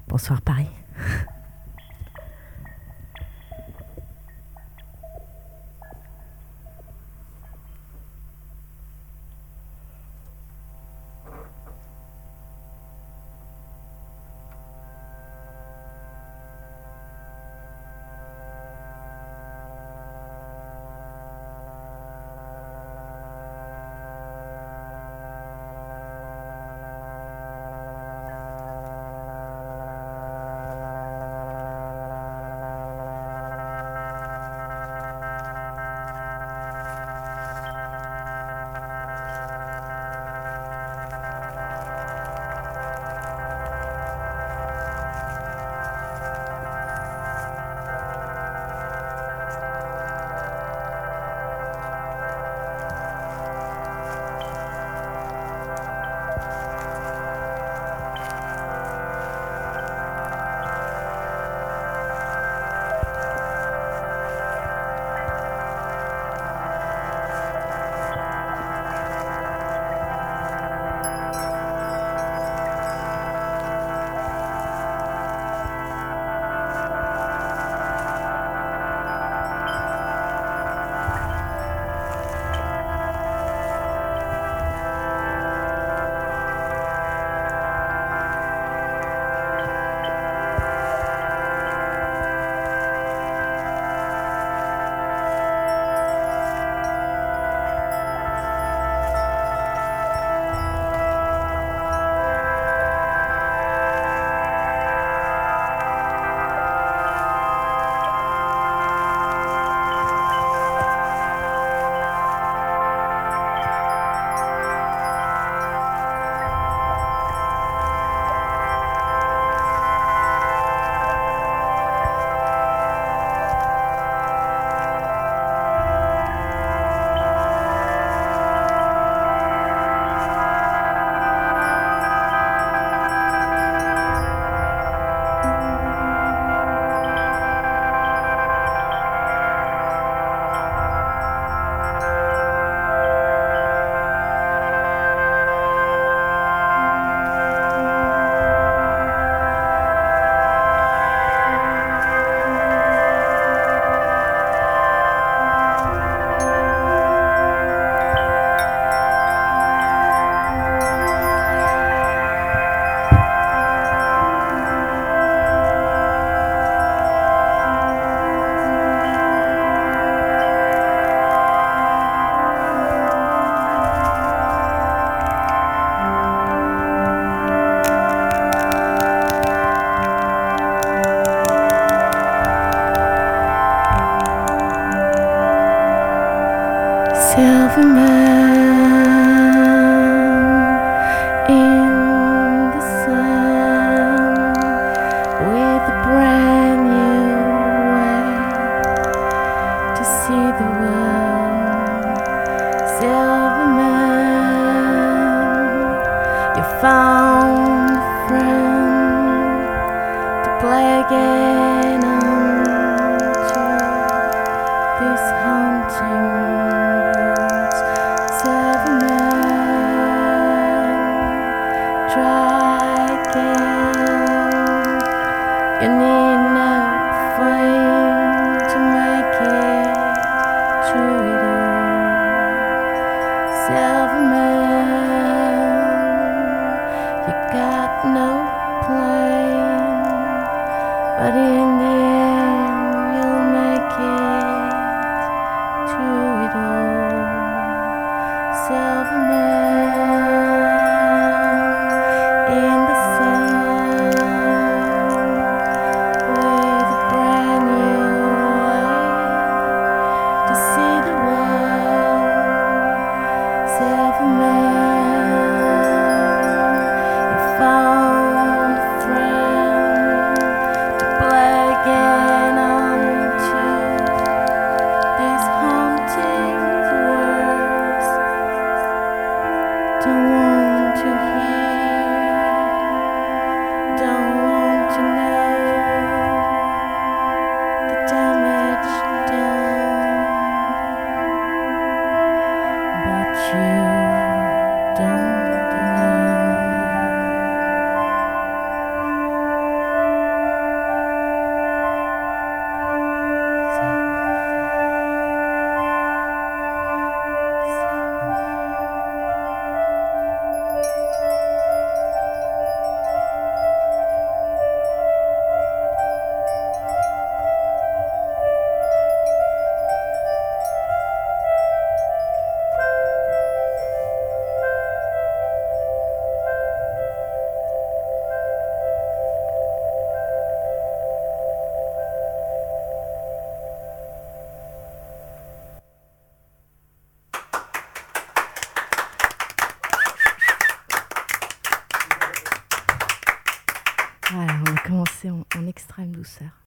Bonsoir Paris. Silver man in the sun with a brand new way to see the world. Silver man, you found a friend to play again unto this haunting. Try again. You need no flame to make it through it all. Silver man, you got no plane, but in the end you'll make it through it all. Silver man. In the sun, with a brand new way to see the world. Silver man, you found a friend to play commencer en extrême douceur.